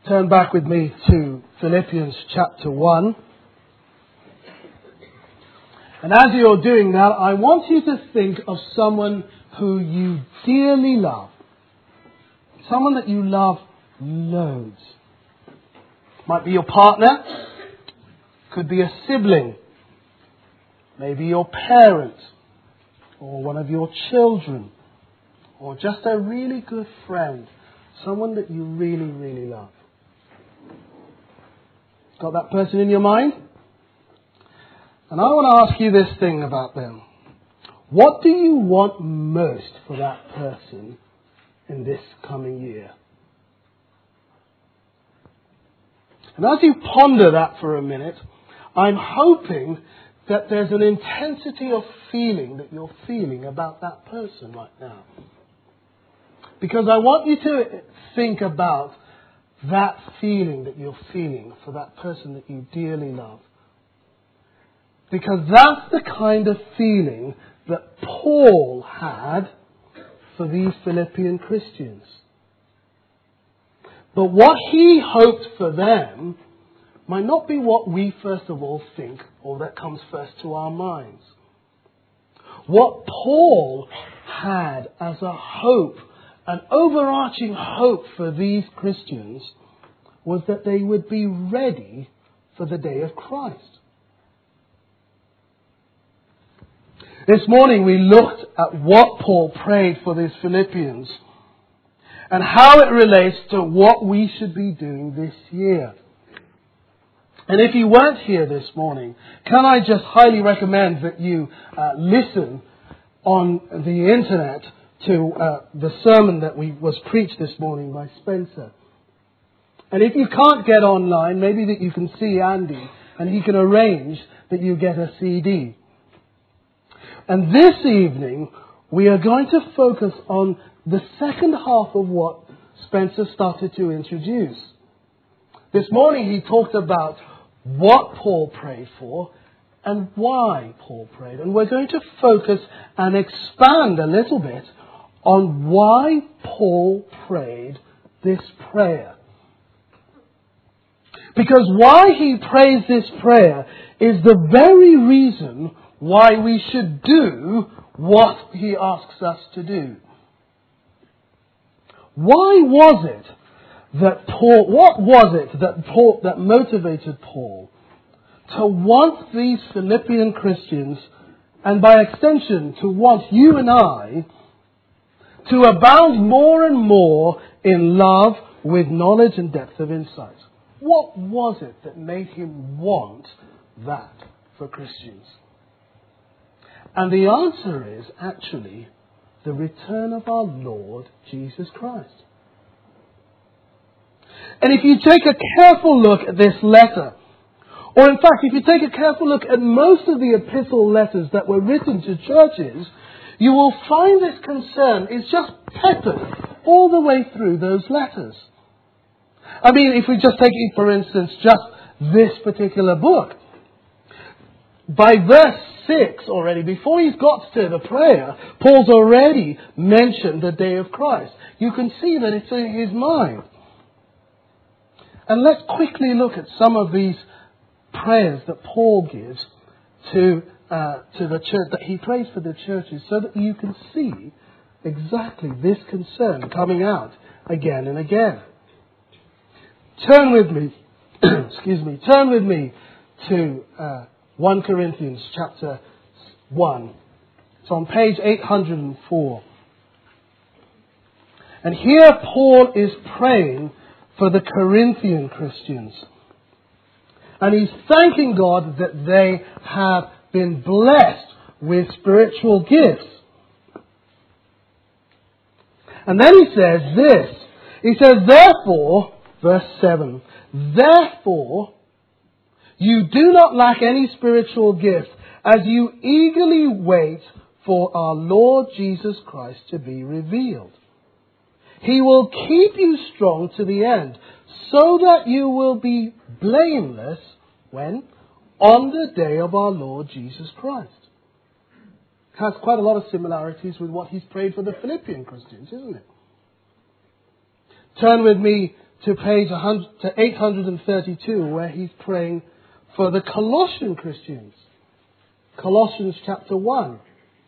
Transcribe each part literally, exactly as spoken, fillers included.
Turn back with me to Philippians chapter one. And as you're doing that, I want you to think of someone who you dearly love. Someone that you love loads. Might be your partner. Could be a sibling. Maybe your parent. Or one of your children. Or just a really good friend. Someone that you really, really love. Got that person in your mind? And I want to ask you this thing about them. What do you want most for that person in this coming year? And as you ponder that for a minute, I'm hoping that there's an intensity of feeling that you're feeling about that person right now. Because I want you to think about that feeling that you're feeling for that person that you dearly love. Because that's the kind of feeling that Paul had for these Philippian Christians. But what he hoped for them might not be what we first of all think or that comes first to our minds. What Paul had as a hope, an overarching hope for these Christians, was that they would be ready for the day of Christ. This morning we looked at what Paul prayed for these Philippians and how it relates to what we should be doing this year. And if you weren't here this morning, can I just highly recommend that you uh, listen on the internet to uh, the sermon that we was preached this morning by Spencer. And if you can't get online, maybe that you can see Andy and he can arrange that you get a C D. And this evening, we are going to focus on the second half of what Spencer started to introduce. This morning he talked about what Paul prayed for and why Paul prayed. And we're going to focus and expand a little bit on why Paul prayed this prayer. Because why he prays this prayer is the very reason why we should do what he asks us to do. Why was it that Paul, what was it that Paul, that motivated Paul to want these Philippian Christians, and by extension to want you and I, to abound more and more in love with knowledge and depth of insight? What was it that made him want that for Christians? And the answer is actually the return of our Lord Jesus Christ. And if you take a careful look at this letter, or in fact, if you take a careful look at most of the epistle letters that were written to churches, you will find this concern is just peppered all the way through those letters. I mean, if we just take, for instance, just this particular book. By verse six already, before he's got to the prayer, Paul's already mentioned the day of Christ. You can see that it's in his mind. And let's quickly look at some of these prayers that Paul gives to uh, to the church, that he prays for the churches, so that you can see exactly this concern coming out again and again. Turn with me, excuse me, turn with me to uh, First Corinthians chapter one. It's on page eight hundred four. And here Paul is praying for the Corinthian Christians. And he's thanking God that they have been blessed with spiritual gifts. And then he says this. He says, therefore, verse seven, therefore, you do not lack any spiritual gift as you eagerly wait for our Lord Jesus Christ to be revealed. He will keep you strong to the end, so that you will be blameless when? On the day of our Lord Jesus Christ. Has quite a lot of similarities with what he's prayed for the Philippian Christians, isn't it? Turn with me to page one hundred, to eight hundred thirty-two, where he's praying for the Colossian Christians. Colossians chapter one.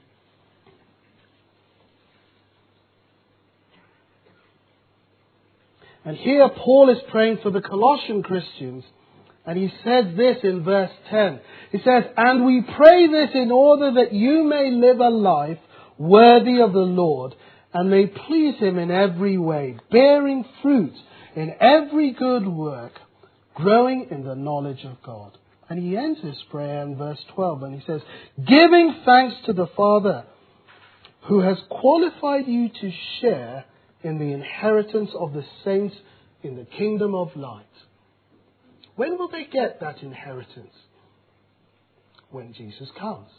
And here Paul is praying for the Colossian Christians. And he says this in verse ten. He says, "And we pray this in order that you may live a life worthy of the Lord, and may please Him in every way, bearing fruit in every good work, growing in the knowledge of God." And he ends his prayer in verse twelve, and he says, "Giving thanks to the Father, who has qualified you to share in the inheritance of the saints in the kingdom of light." When will they get that inheritance? When Jesus comes.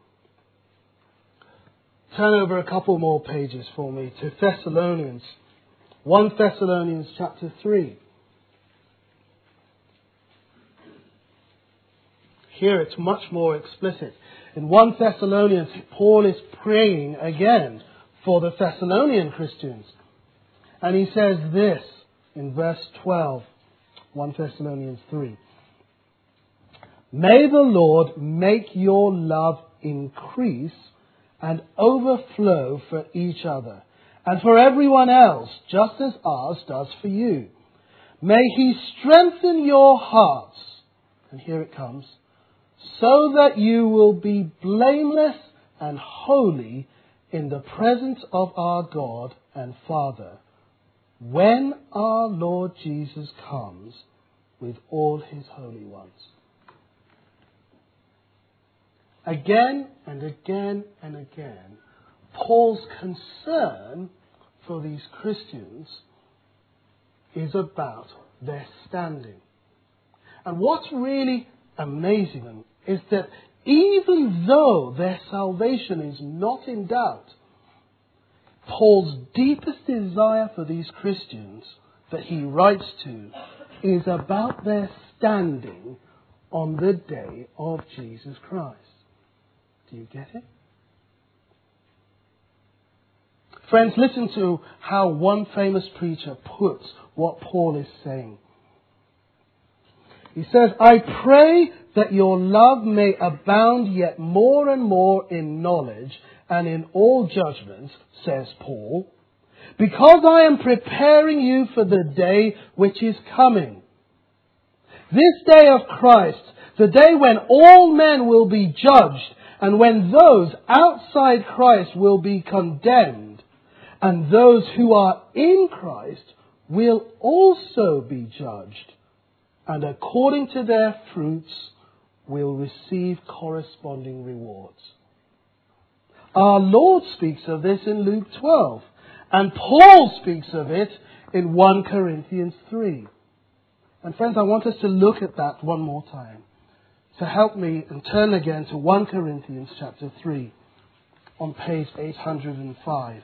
Turn over a couple more pages for me to Thessalonians. First Thessalonians chapter three. Here it's much more explicit. In First Thessalonians, Paul is praying again for the Thessalonian Christians. And he says this in verse twelve, First Thessalonians three. "May the Lord make your love increase and overflow for each other, and for everyone else, just as ours does for you. May He strengthen your hearts," and here it comes, "so that you will be blameless and holy in the presence of our God and Father, when our Lord Jesus comes with all His holy ones." Again and again and again, Paul's concern for these Christians is about their standing. And what's really amazing is that even though their salvation is not in doubt, Paul's deepest desire for these Christians that he writes to is about their standing on the day of Jesus Christ. Do you get it? Friends, listen to how one famous preacher puts what Paul is saying. He says, "I pray that your love may abound yet more and more in knowledge and in all judgment," says Paul, "because I am preparing you for the day which is coming. This day of Christ, the day when all men will be judged, and when those outside Christ will be condemned, and those who are in Christ will also be judged, and according to their fruits will receive corresponding rewards." Our Lord speaks of this in Luke twelve, and Paul speaks of it in First Corinthians three. And friends, I want us to look at that one more time. To help me, and turn again to First Corinthians chapter three on page eight hundred five.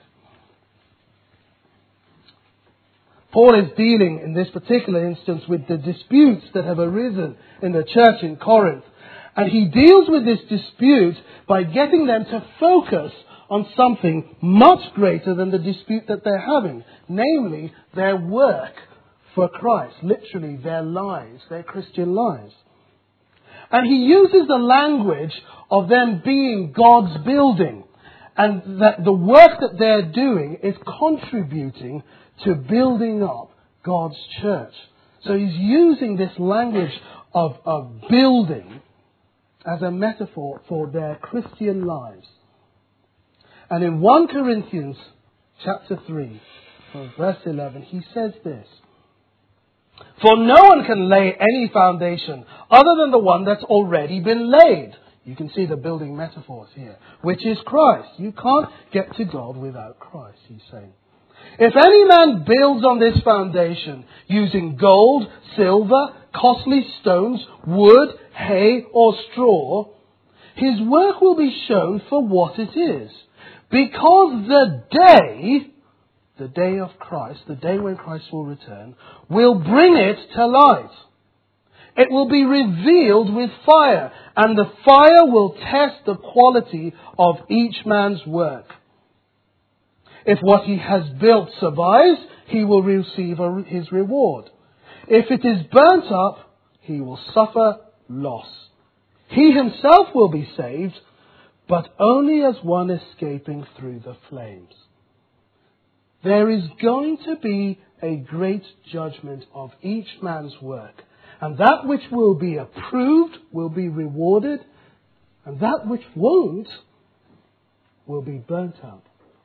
Paul is dealing in this particular instance with the disputes that have arisen in the church in Corinth. And he deals with this dispute by getting them to focus on something much greater than the dispute that they're having. Namely, their work for Christ. Literally, their lives, their Christian lives. And he uses the language of them being God's building. And that the work that they're doing is contributing to building up God's church. So he's using this language of, of building as a metaphor for their Christian lives. And in First Corinthians chapter three, verse eleven, he says this, "For no one can lay any foundation other than the one that's already been laid." You can see the building metaphors here, which is Christ. You can't get to God without Christ, he's saying. "If any man builds on this foundation using gold, silver, costly stones, wood, hay, or straw, his work will be shown for what it is. Because the day, the day of Christ, the day when Christ will return, will bring it to light. It will be revealed with fire, and the fire will test the quality of each man's work. If what he has built survives, he will receive a, his reward. If it is burnt up, he will suffer loss. He himself will be saved, but only as one escaping through the flames. There is going to be a great judgment of each man's work, and that which will be approved will be rewarded, and that which won't will be burnt up.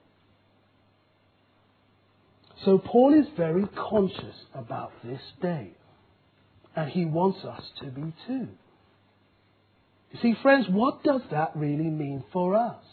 So Paul is very conscious about this day, and he wants us to be too. You see, friends, what does that really mean for us?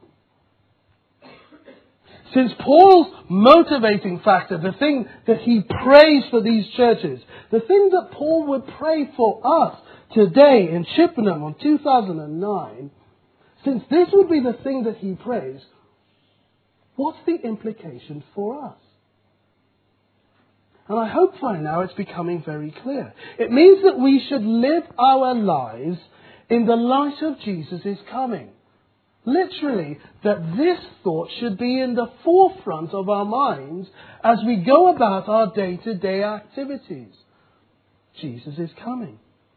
Since Paul's motivating factor, the thing that he prays for these churches, the thing that Paul would pray for us today in Chippenham on two thousand nine, since this would be the thing that he prays, what's the implication for us? And I hope by now it's becoming very clear. It means that we should live our lives in the light of Jesus' coming. Literally, that this thought should be in the forefront of our minds as we go about our day-to-day activities. Jesus is coming.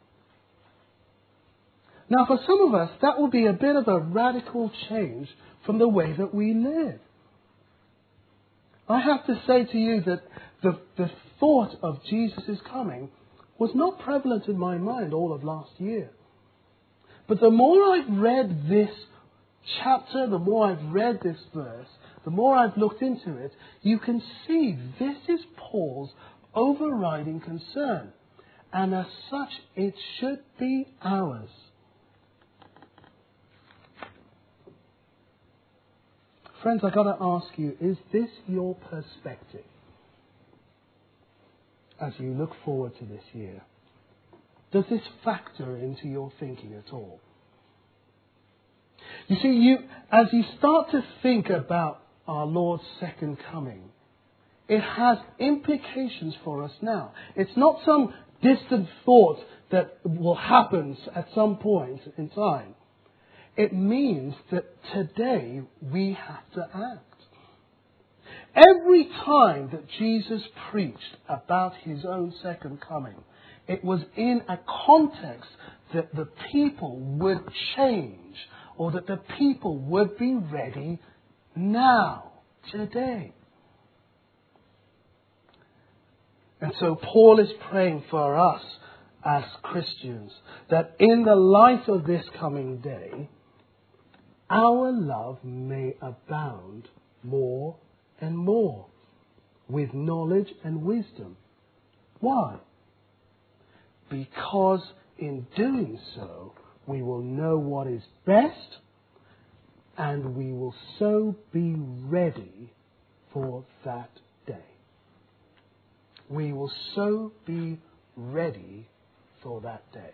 Now, for some of us, that will be a bit of a radical change from the way that we live. I have to say to you that the, the thought of Jesus' coming was not prevalent in my mind all of last year. But the more I've read this chapter, the more I've read this verse, the more I've looked into it, you can see this is Paul's overriding concern. And as such, it should be ours. Friends, I've got to ask you, is this your perspective as you look forward to this year? Does this factor into your thinking at all? You see, you as you start to think about our Lord's second coming, it has implications for us now. It's not some distant thought that will happen at some point in time. It means that today we have to act. Every time that Jesus preached about his own second coming, it was in a context that the people would change, or that the people would be ready now, today. And so Paul is praying for us as Christians that in the light of this coming day, our love may abound more and more with knowledge and wisdom. Why? Because in doing so, we will know what is best, and we will so be ready for that day. We will so be ready for that day.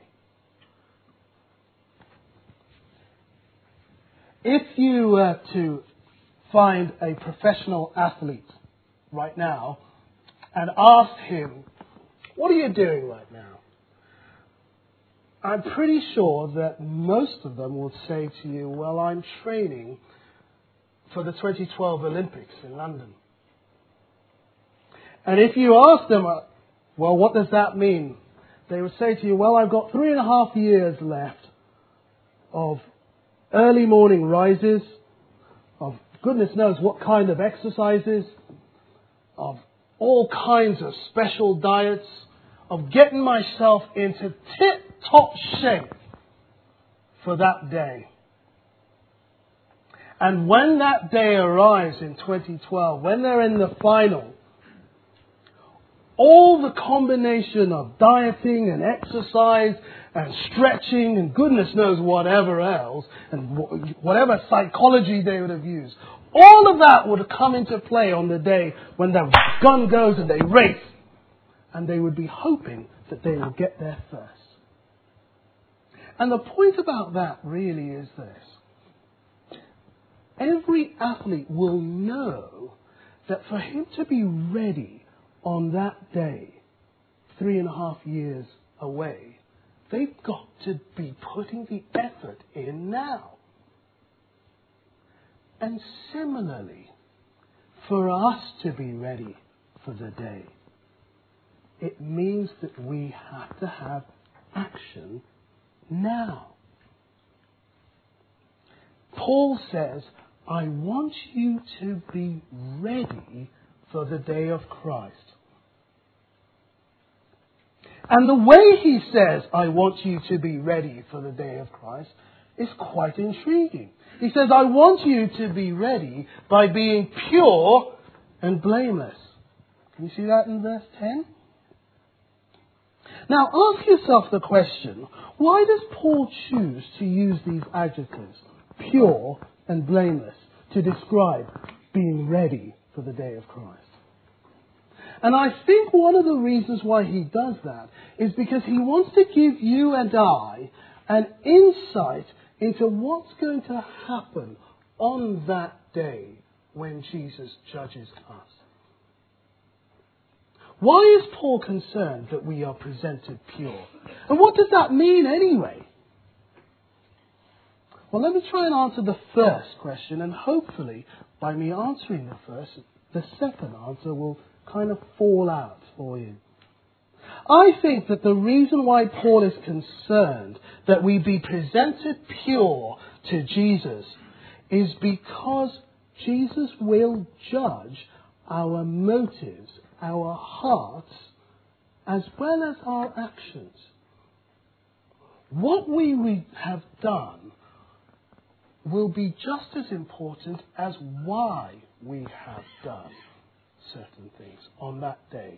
If you were to find a professional athlete right now and ask him, what are you doing right now? I'm pretty sure that most of them will say to you, well, I'm training for the twenty twelve Olympics in London. And if you ask them, well, what does that mean? They would say to you, well, I've got three and a half years left of early morning rises, of goodness knows what kind of exercises, of all kinds of special diets, of getting myself into tip-top shape for that day. And when that day arrives in twenty twelve, when they're in the final, all the combination of dieting and exercise and stretching and goodness knows whatever else, and whatever psychology they would have used, all of that would have come into play on the day when the gun goes and they race. And they would be hoping that they will get there first. And the point about that really is this. Every athlete will know that for him to be ready on that day, three and a half years away, they've got to be putting the effort in now. And similarly, for us to be ready for the day, it means that we have to have action now. Paul says, I want you to be ready for the day of Christ. And the way he says, I want you to be ready for the day of Christ, is quite intriguing. He says, I want you to be ready by being pure and blameless. Can you see that in verse ten? Now ask yourself the question, why does Paul choose to use these adjectives, pure and blameless, to describe being ready for the day of Christ? And I think one of the reasons why he does that is because he wants to give you and I an insight into what's going to happen on that day when Jesus judges us. Why is Paul concerned that we are presented pure? And what does that mean anyway? Well, let me try and answer the first question, and hopefully by me answering the first, the second answer will kind of fall out for you. I think that the reason why Paul is concerned that we be presented pure to Jesus is because Jesus will judge our motives, our hearts, as well as our actions. What we have done will be just as important as why we have done certain things on that day.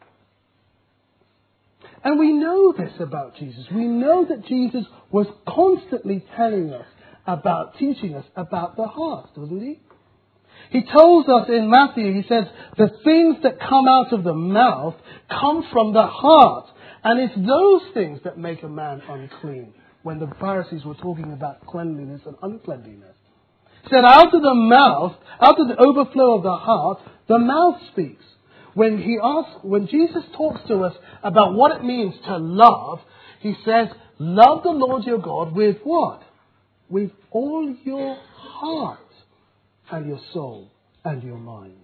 And we know this about Jesus. We know that Jesus was constantly telling us about, teaching us about the heart, doesn't he? He tells us in Matthew, he says, the things that come out of the mouth come from the heart. And it's those things that make a man unclean, when the Pharisees were talking about cleanliness and uncleanliness. He said, out of the mouth, out of the overflow of the heart, the mouth speaks. When he asks, when Jesus talks to us about what it means to love, he says, love the Lord your God with what? With all your heart and your soul and your mind.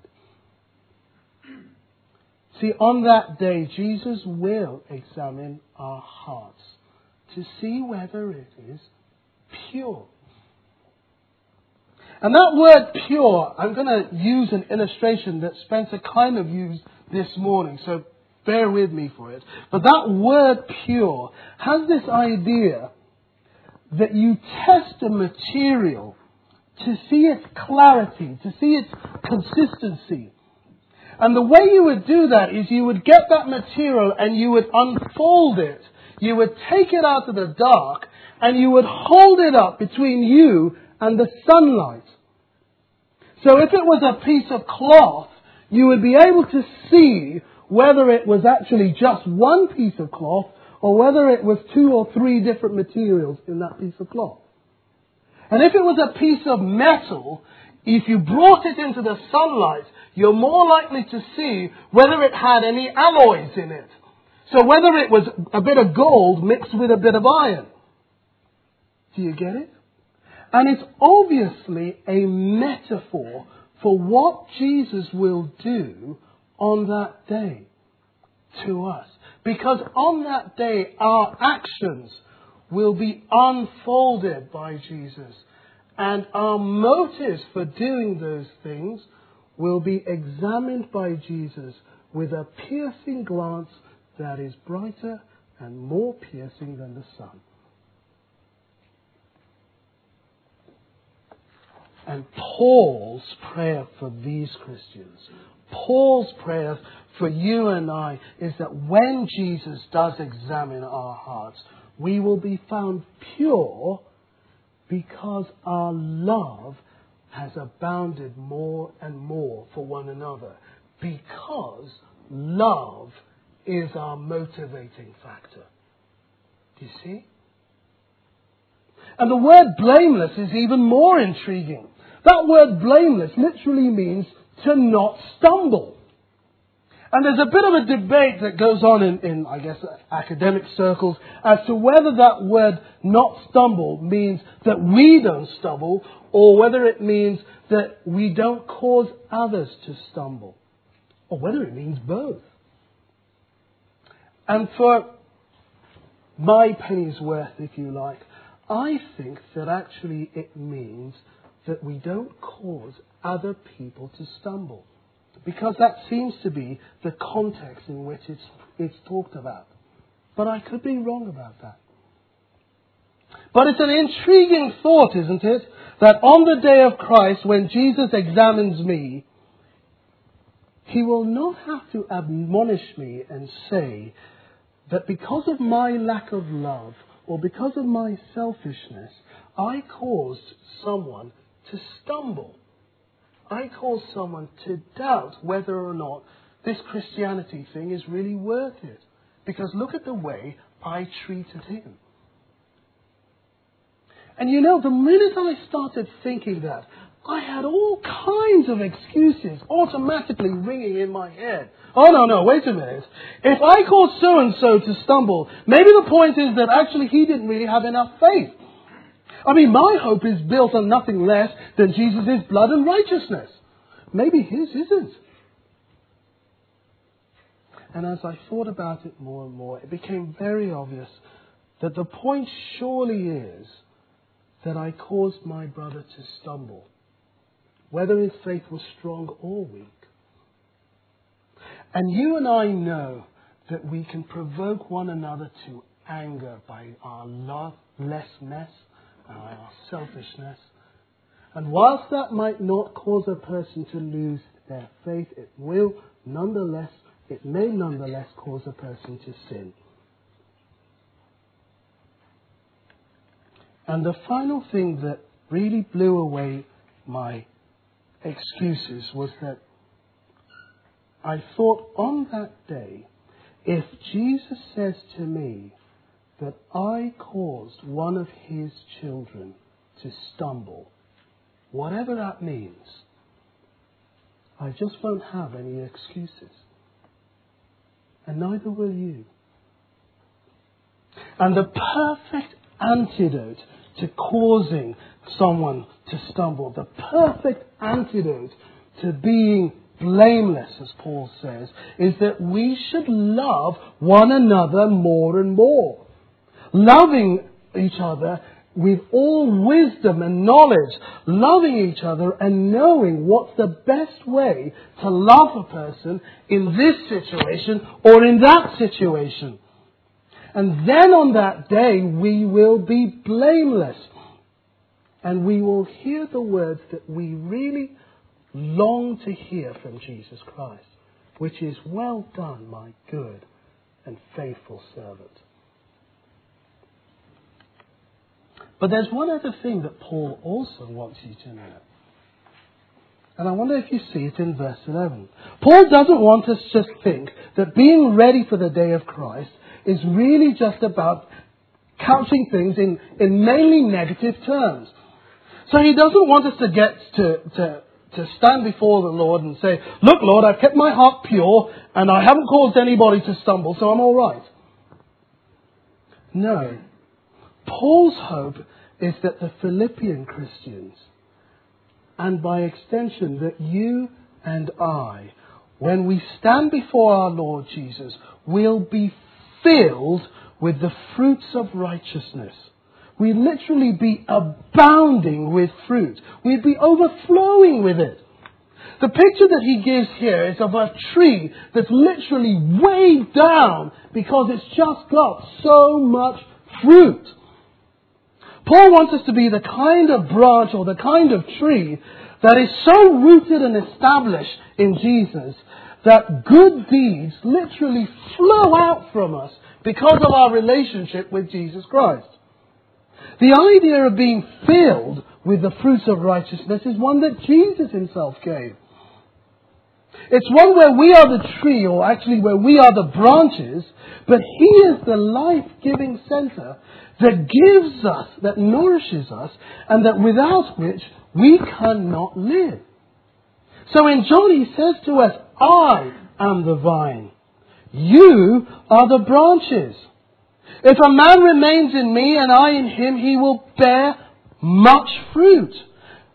See, on that day, Jesus will examine our hearts to see whether it is pure. And that word pure, I'm going to use an illustration that Spencer kind of used this morning, so bear with me for it. But that word pure has this idea that you test a material to see its clarity, to see its consistency. And the way you would do that is you would get that material and you would unfold it. You would take it out of the dark and you would hold it up between you and the sunlight. So if it was a piece of cloth, you would be able to see whether it was actually just one piece of cloth or whether it was two or three different materials in that piece of cloth. And if it was a piece of metal, if you brought it into the sunlight, you're more likely to see whether it had any alloys in it. So whether it was a bit of gold mixed with a bit of iron. Do you get it? And it's obviously a metaphor for what Jesus will do on that day to us. Because on that day, our actions will be unfolded by Jesus. And our motives for doing those things will be examined by Jesus with a piercing glance that is brighter and more piercing than the sun. And Paul's prayer for these Christians, Paul's prayer for you and I, is that when Jesus does examine our hearts, we will be found pure because our love has abounded more and more for one another. Because love is our motivating factor. Do you see? And the word blameless is even more intriguing. That word blameless literally means to not stumble. And there's a bit of a debate that goes on in, in, I guess, academic circles as to whether that word not stumble means that we don't stumble or whether it means that we don't cause others to stumble, or whether it means both. And for my penny's worth, if you like, I think that actually it means that we don't cause other people to stumble. Because that seems to be the context in which it's, it's talked about. But I could be wrong about that. But it's an intriguing thought, isn't it? That on the day of Christ, when Jesus examines me, He will not have to admonish me and say that because of my lack of love or because of my selfishness, I caused someone to stumble. I caused someone to doubt whether or not this Christianity thing is really worth it. Because look at the way I treated him. And you know, the minute I started thinking that, I had all kinds of excuses automatically ringing in my head. Oh, no, no, wait a minute. If I caused so-and-so to stumble, maybe the point is that actually he didn't really have enough faith. I mean, my hope is built on nothing less than Jesus' blood and righteousness. Maybe his isn't. And as I thought about it more and more, it became very obvious that the point surely is that I caused my brother to stumble, whether his faith was strong or weak. And you and I know that we can provoke one another to anger by our lovelessness, our selfishness. And whilst that might not cause a person to lose their faith, it will nonetheless, it may nonetheless cause a person to sin. And the final thing that really blew away my excuses was that I thought on that day, if Jesus says to me that I caused one of his children to stumble, whatever that means, I just won't have any excuses. And neither will you. And the perfect antidote to causing someone to stumble, the perfect antidote to being blameless, as Paul says, is that we should love one another more and more. Loving each other with all wisdom and knowledge, loving each other and knowing what's the best way to love a person in this situation or in that situation. And then on that day we will be blameless. And we will hear the words that we really long to hear from Jesus Christ, which is, well done, my good and faithful servant. But there's one other thing that Paul also wants you to know. And I wonder if you see it in verse eleven. Paul doesn't want us to just think that being ready for the day of Christ is really just about couching things in, in mainly negative terms. So he doesn't want us to get to, to, to stand before the Lord and say, look, Lord, I've kept my heart pure and I haven't caused anybody to stumble, so I'm all right. No. Paul's hope is that the Philippian Christians, and by extension that you and I, when we stand before our Lord Jesus, will be filled with the fruits of righteousness. We'd literally be abounding with fruit. We'd be overflowing with it. The picture that he gives here is of a tree that's literally weighed down because it's just got so much fruit. Paul wants us to be the kind of branch or the kind of tree that is so rooted and established in Jesus that good deeds literally flow out from us because of our relationship with Jesus Christ. The idea of being filled with the fruits of righteousness is one that Jesus himself gave. It's one where we are the tree, or actually where we are the branches, but he is the life-giving centre that gives us, that nourishes us, and that without which we cannot live. So in John he says to us, I am the vine. You are the branches. If a man remains in me and I in him, he will bear much fruit.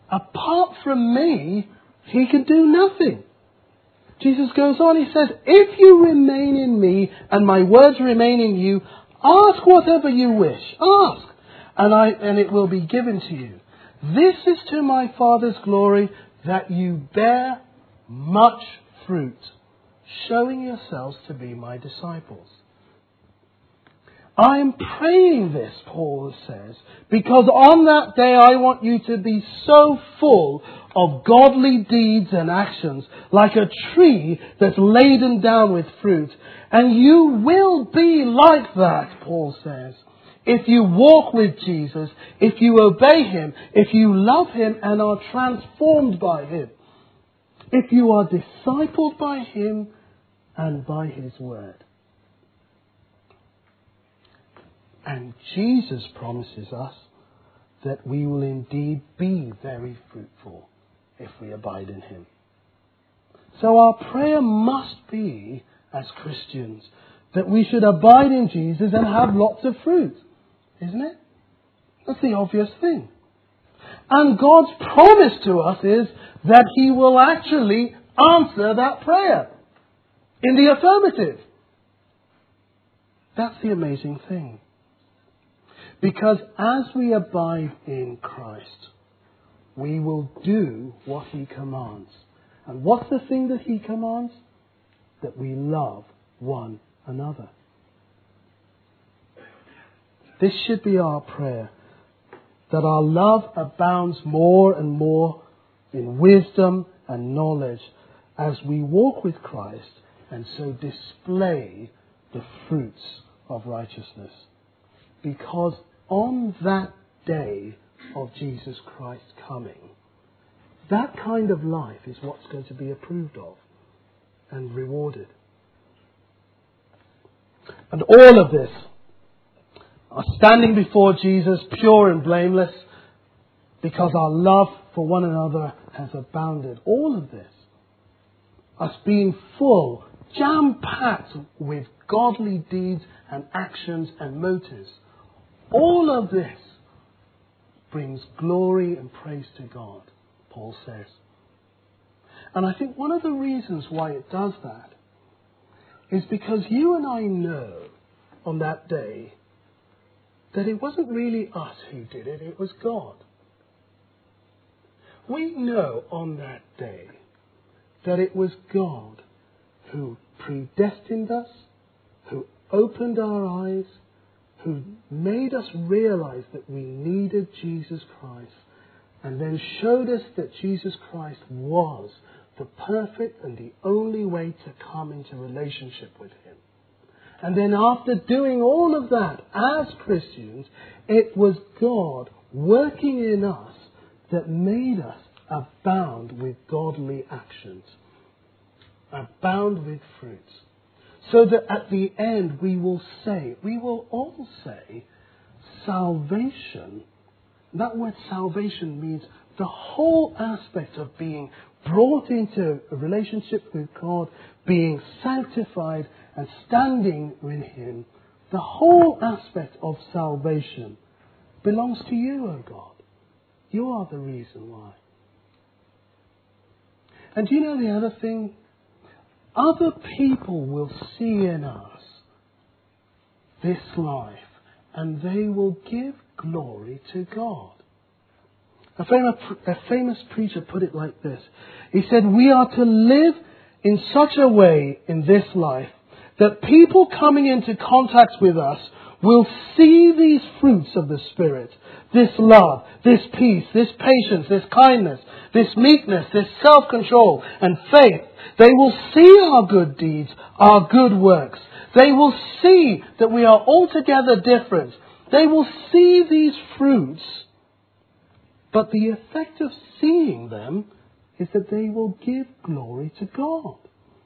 apart from me, he can do nothing. Jesus goes on, he says, if you remain in me and my words remain in you, ask whatever you wish. Ask, and, I, and it will be given to you. This is to my Father's glory, that you bear much fruit, showing yourselves to be my disciples. I am praying this, Paul says, because on that day I want you to be so full of godly deeds and actions, like a tree that's laden down with fruit. And you will be like that, Paul says, if you walk with Jesus, if you obey him, if you love him and are transformed by him, if you are discipled by him and by his word. And Jesus promises us that we will indeed be very fruitful if we abide in him. So our prayer must be, as Christians, that we should abide in Jesus and have lots of fruit. Isn't it? That's the obvious thing. And God's promise to us is that he will actually answer that prayer in the affirmative. That's the amazing thing. Because as we abide in Christ, we will do what he commands. And what's the thing that he commands? That we love one another. This should be our prayer, that our love abounds more and more in wisdom and knowledge as we walk with Christ and so display the fruits of righteousness. Because on that day of Jesus Christ coming, that kind of life is what's going to be approved of and rewarded. And all of this are standing before Jesus pure and blameless because our love for one another has abounded. All of this, us being full, jam-packed with godly deeds and actions and motives, all of this brings glory and praise to God, Paul says. And I think one of the reasons why it does that is because you and I know on that day that it wasn't really us who did it, it was God. We know on that day that it was God who predestined us, who opened our eyes, who made us realize that we needed Jesus Christ, and then showed us that Jesus Christ was the perfect and the only way to come into relationship with him. And then after doing all of that as Christians, it was God working in us that made us abound with godly actions, abound with fruits. So that at the end we will say, we will all say, salvation. That word salvation means the whole aspect of being brought into a relationship with God, being sanctified and standing in him. The whole aspect of salvation belongs to you, O God. You are the reason why. And do you know the other thing? Other people will see in us this life and they will give glory to God. A famous, a famous preacher put it like this. He said, we are to live in such a way in this life that people coming into contact with us will see these fruits of the Spirit. This love, this peace, this patience, this kindness, this meekness, this self-control and faith. They will see our good deeds, our good works. They will see that we are altogether different. They will see these fruits. But the effect of seeing them is that they will give glory to God.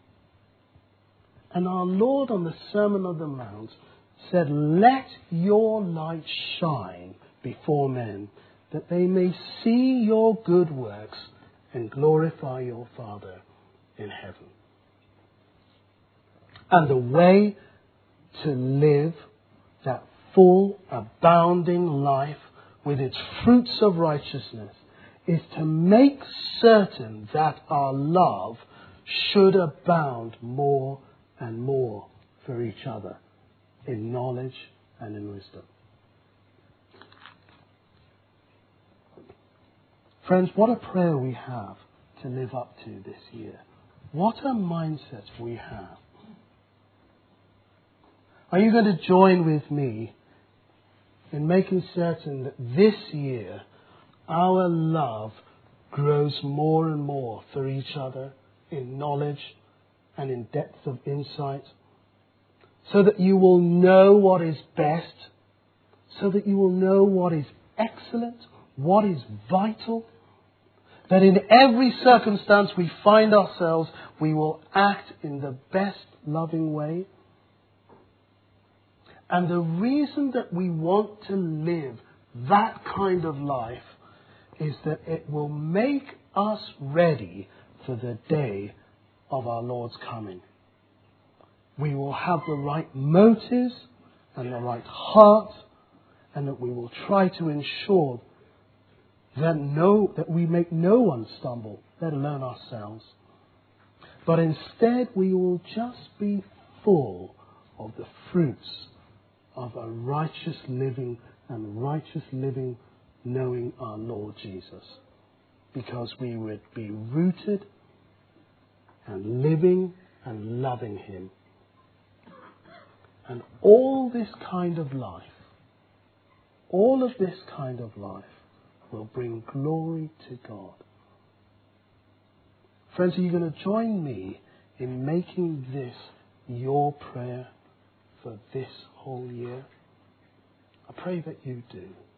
And our Lord on the Sermon on the Mount said, let your light shine before men, that they may see your good works and glorify your Father in heaven. And the way to live that full, abounding life with its fruits of righteousness is to make certain that our love should abound more and more for each other in knowledge and in wisdom. Friends, what a prayer we have to live up to this year. What a mindset we have. Are you going to join with me in making certain that this year our love grows more and more for each other in knowledge and in depth of insight, so that you will know what is best, so that you will know what is excellent, what is vital, that in every circumstance we find ourselves, we will act in the best loving way? And the reason that we want to live that kind of life is that it will make us ready for the day of our Lord's coming. We will have the right motives and the right heart, and that we will try to ensure that no, that we make no one stumble, let alone ourselves. But instead we will just be full of the fruits of a righteous living and righteous living knowing our Lord Jesus. Because we would be rooted and living and loving Him. And all this kind of life, all of this kind of life will bring glory to God. Friends, are you going to join me in making this your prayer for this whole year? I pray that you do.